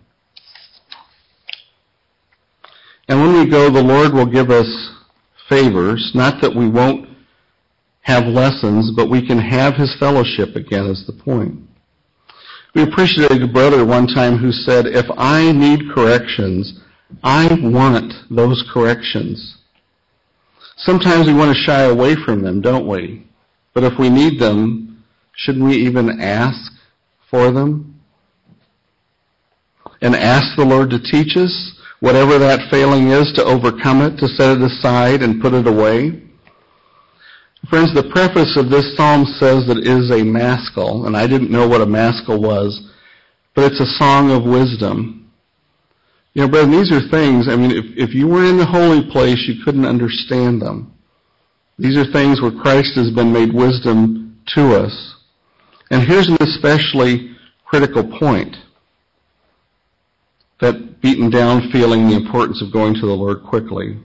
And when we go, the Lord will give us favors. Not that we won't have lessons, but we can have His fellowship again is the point. We appreciated a brother one time who said, if I need corrections, I want those corrections. Sometimes we want to shy away from them, don't we? But if we need them, shouldn't we even ask for them? And ask the Lord to teach us whatever that failing is, to overcome it, to set it aside and put it away. Friends, the preface of this psalm says that it is a maskil, and I didn't know what a maskil was, but it's a song of wisdom. You know, brethren, these are things, I mean, if you were in the holy place, you couldn't understand them. These are things where Christ has been made wisdom to us. And here's an especially critical point. That beaten down feeling, the importance of going to the Lord quickly.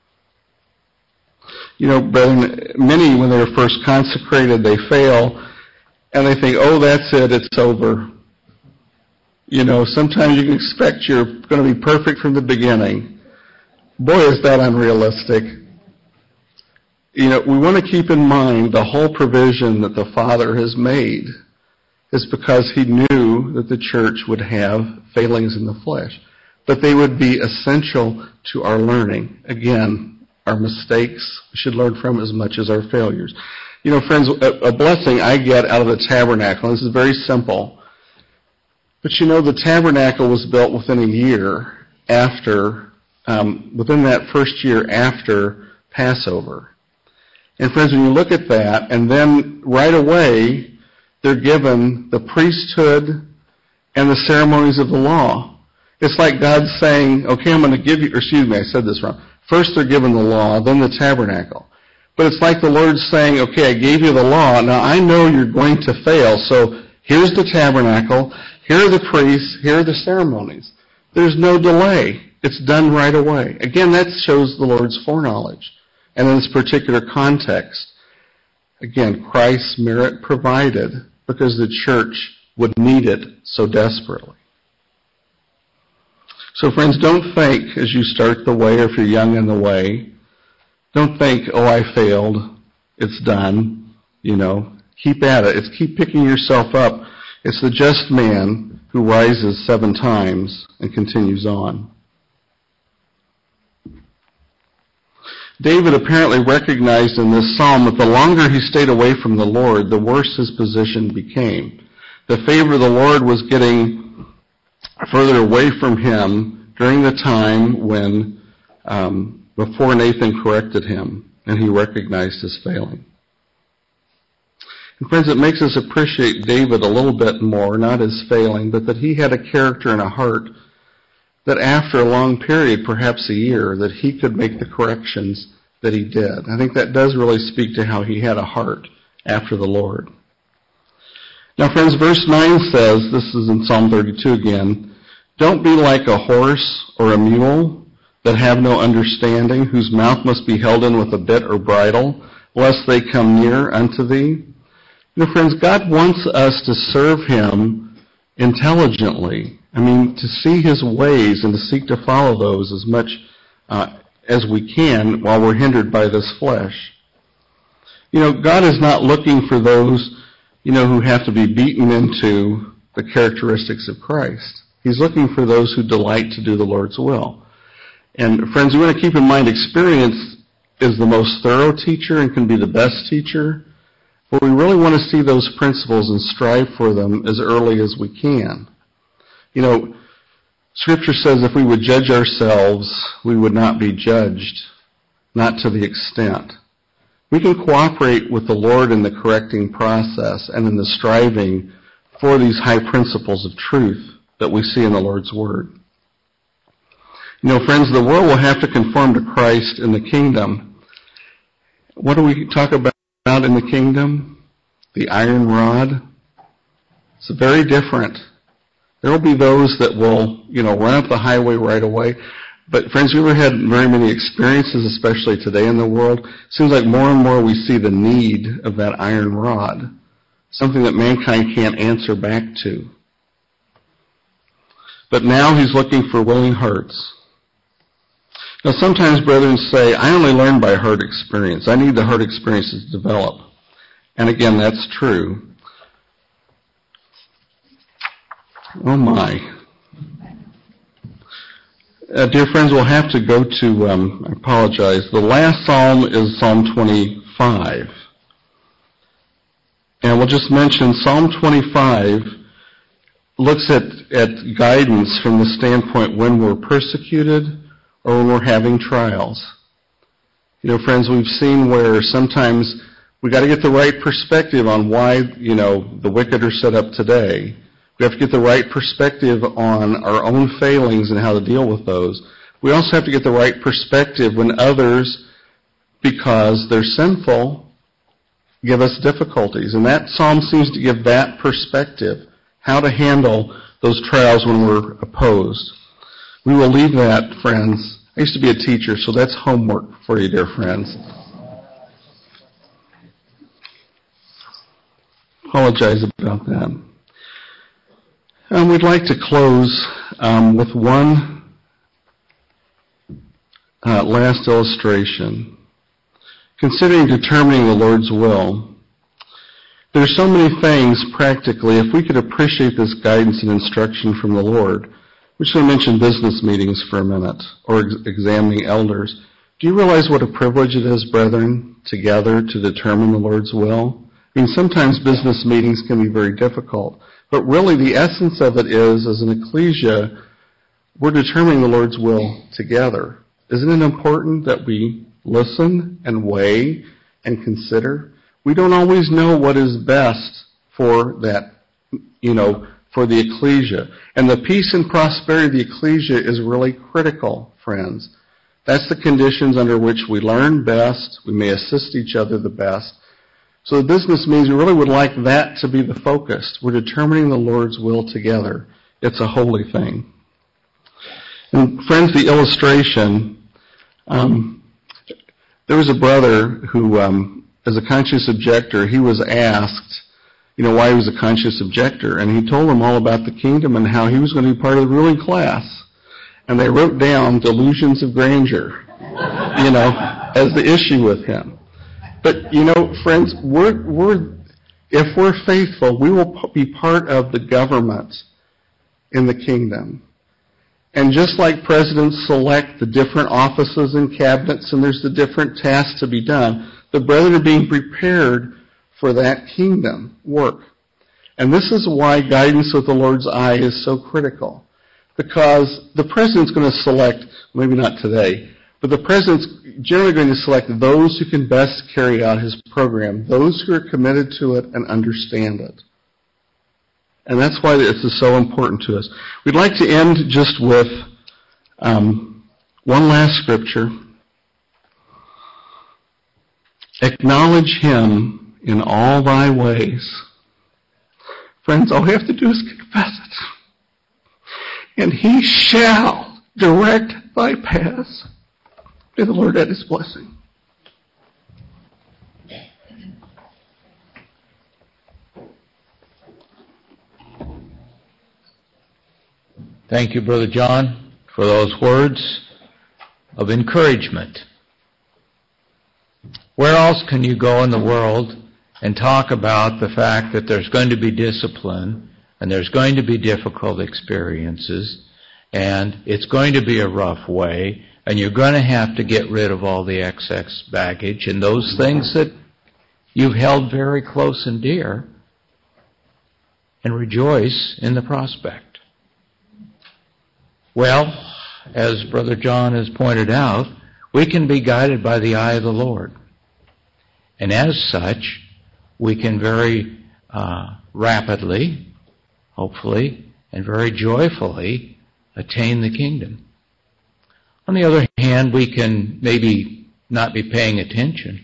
You know, brethren, many, when they're first consecrated, they fail, and they think, oh, that's it, it's over. You know, sometimes you can expect you're going to be perfect from the beginning. Boy, is that unrealistic. You know, we want to keep in mind the whole provision that the Father has made is because He knew that the church would have failings in the flesh. But they would be essential to our learning. Again, our mistakes, we should learn from as much as our failures. You know, friends, a blessing I get out of the tabernacle, this is very simple, but you know, the tabernacle was built within a year after, within that first year after Passover. And friends, when you look at that, and then right away, they're given the priesthood and the ceremonies of the law. It's like God's saying, okay, I'm going to give you, or excuse me, I said this wrong. First they're given the law, then the tabernacle. But it's like the Lord's saying, okay, I gave you the law, now I know you're going to fail, so here's the tabernacle, here are the priests, here are the ceremonies. There's no delay. It's done right away. Again, that shows the Lord's foreknowledge. And in this particular context, again, Christ's merit provided because the church would need it so desperately. So friends, don't think as you start the way, or if you're young in the way, don't think, oh, I failed, it's done, you know. Keep at it. It's keep picking yourself up. It's the just man who rises 7 times and continues on. David apparently recognized in this psalm that the longer he stayed away from the Lord, the worse his position became. The favor of the Lord was getting further away from him during the time when, before Nathan corrected him, and he recognized his failing. And friends, it makes us appreciate David a little bit more, not his failing, but that he had a character and a heart that after a long period, perhaps a year, that he could make the corrections that he did. I think that does really speak to how he had a heart after the Lord. Now friends, verse 9 says, this is in Psalm 32 again, don't be like a horse or a mule that have no understanding, whose mouth must be held in with a bit or bridle, lest they come near unto thee. You know, friends, God wants us to serve Him intelligently. I mean, to see His ways and to seek to follow those as much as we can while we're hindered by this flesh. You know, God is not looking for those, you know, who have to be beaten into the characteristics of Christ. He's looking for those who delight to do the Lord's will. And friends, we want to keep in mind experience is the most thorough teacher and can be the best teacher, but we really want to see those principles and strive for them as early as we can. You know, Scripture says if we would judge ourselves, we would not be judged, not to the extent. We can cooperate with the Lord in the correcting process and in the striving for these high principles of truth that we see in the Lord's Word. You know, friends, the world will have to conform to Christ in the kingdom. What do we talk about in the kingdom? The iron rod. It's very different. There will be those that will, run up the highway right away. But friends, we've had very many experiences, especially today in the world. It seems like more and more we see the need of that iron rod, something that mankind can't answer back to. But now he's looking for willing hearts. Now sometimes brethren say, I only learn by hard experience. I need the hard experiences to develop. And again, that's true. Oh my. Dear friends, we'll have to go to, I apologize, the last psalm is Psalm 25. And we'll just mention Psalm 25 looks at guidance from the standpoint when we're persecuted or when we're having trials. You know, friends, we've seen where sometimes we got to get the right perspective on why, the wicked are set up today. We have to get the right perspective on our own failings and how to deal with those. We also have to get the right perspective when others, because they're sinful, give us difficulties. And that psalm seems to give that perspective, how to handle those trials when we're opposed. We will leave that, friends. I used to be a teacher, so that's homework for you, dear friends. Apologize about that. We'd like to close with one last illustration. Considering determining the Lord's will, there are so many things practically, if we could appreciate this guidance and instruction from the Lord. We're just going to mention business meetings for a minute, or examining elders. Do you realize what a privilege it is, brethren, to gather to determine the Lord's will? I mean, sometimes business meetings can be very difficult. But really, the essence of it is, as an ecclesia, we're determining the Lord's will together. Isn't it important that we listen and weigh and consider? We don't always know what is best for that, for the ecclesia. And the peace and prosperity of the ecclesia is really critical, friends. That's the conditions under which we learn best, we may assist each other the best. So the business means we really would like that to be the focus. We're determining the Lord's will together. It's a holy thing. And friends, the illustration, there was a brother who, as a conscious objector, he was asked, why he was a conscious objector. And he told them all about the kingdom and how he was going to be part of the ruling class. And they wrote down delusions of grandeur, as the issue with him. But, friends, if we're faithful, we will be part of the government in the kingdom. And just like presidents select the different offices and cabinets, and there's the different tasks to be done, the brethren are being prepared for that kingdom work. And this is why guidance with the Lord's eye is so critical. Because the president's going to select, maybe not today, but the president's generally going to select those who can best carry out his program, those who are committed to it and understand it. And that's why this is so important to us. We'd like to end just with one last scripture. Acknowledge him in all thy ways. Friends, all we have to do is confess it. And he shall direct thy paths. May the Lord add his blessing. Thank you, Brother John, for those words of encouragement. Where else can you go in the world and talk about the fact that there's going to be discipline and there's going to be difficult experiences and it's going to be a rough way And you're going to have to get rid of all the excess baggage and those things that you've held very close and dear, and rejoice in the prospect. Well, as Brother John has pointed out, we can be guided by the eye of the Lord. And as such, we can very rapidly, hopefully, and very joyfully attain the kingdom. On the other hand, we can maybe not be paying attention.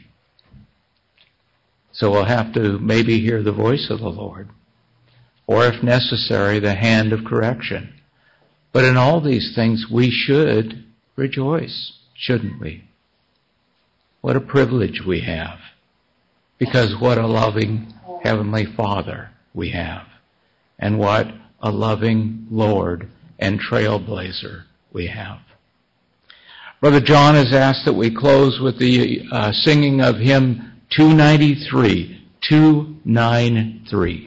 So we'll have to maybe hear the voice of the Lord, or if necessary, the hand of correction. But in all these things, we should rejoice, shouldn't we? What a privilege we have. Because what a loving Heavenly Father we have. And what a loving Lord and trailblazer we have. Brother John has asked that we close with the singing of hymn 293. 293.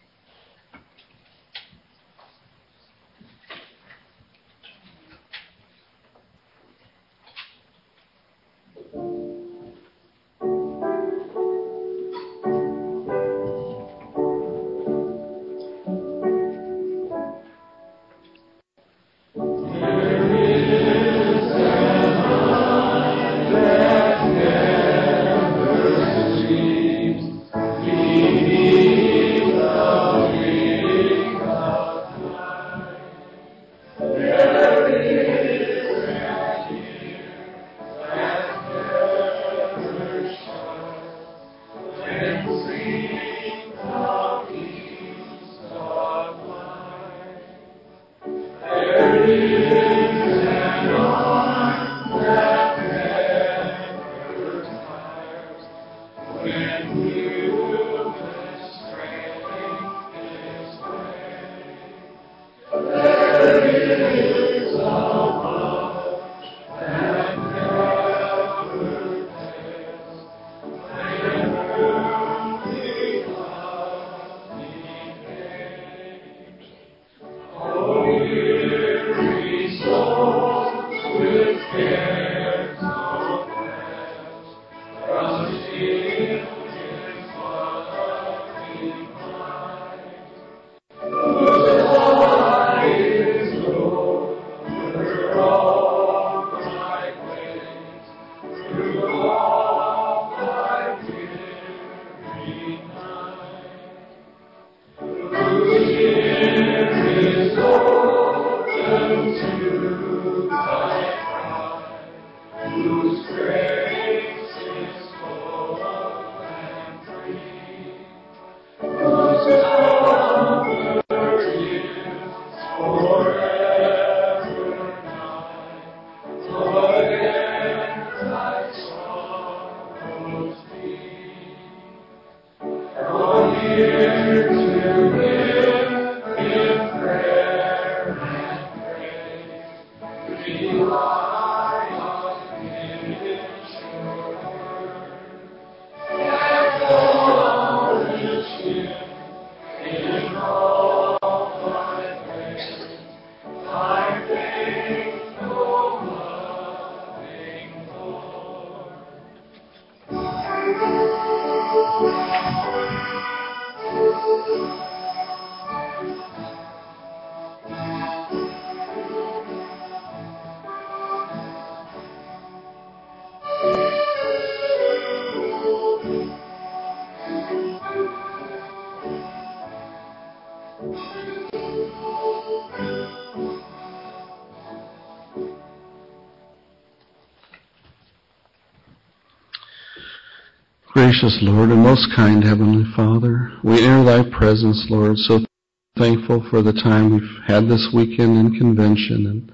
Gracious Lord and most kind Heavenly Father, we enter Thy presence, Lord, so thankful for the time we've had this weekend in convention, and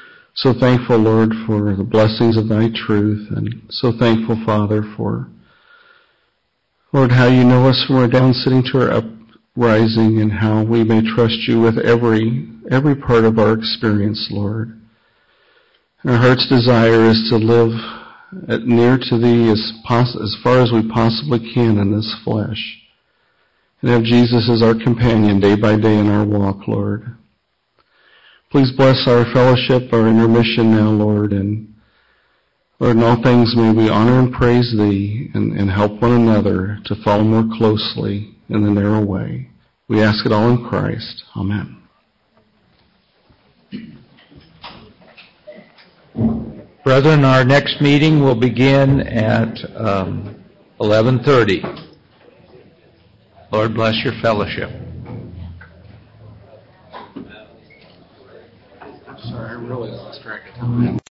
so thankful, Lord, for the blessings of Thy truth, and so thankful, Father, for, Lord, how You know us from our down sitting to our uprising, and how we may trust You with every part of our experience, Lord. And our heart's desire is to live near to Thee as far as we possibly can in this flesh, and have Jesus as our companion day by day in our walk, Lord. Please bless our fellowship, our intermission now, Lord, and Lord, in all things may we honor and praise Thee and help one another to follow more closely in the narrow way. We ask it all in Christ. Amen. Brethren, our next meeting will begin at 11:30. Lord bless your fellowship. I'm sorry, I really lost track of time.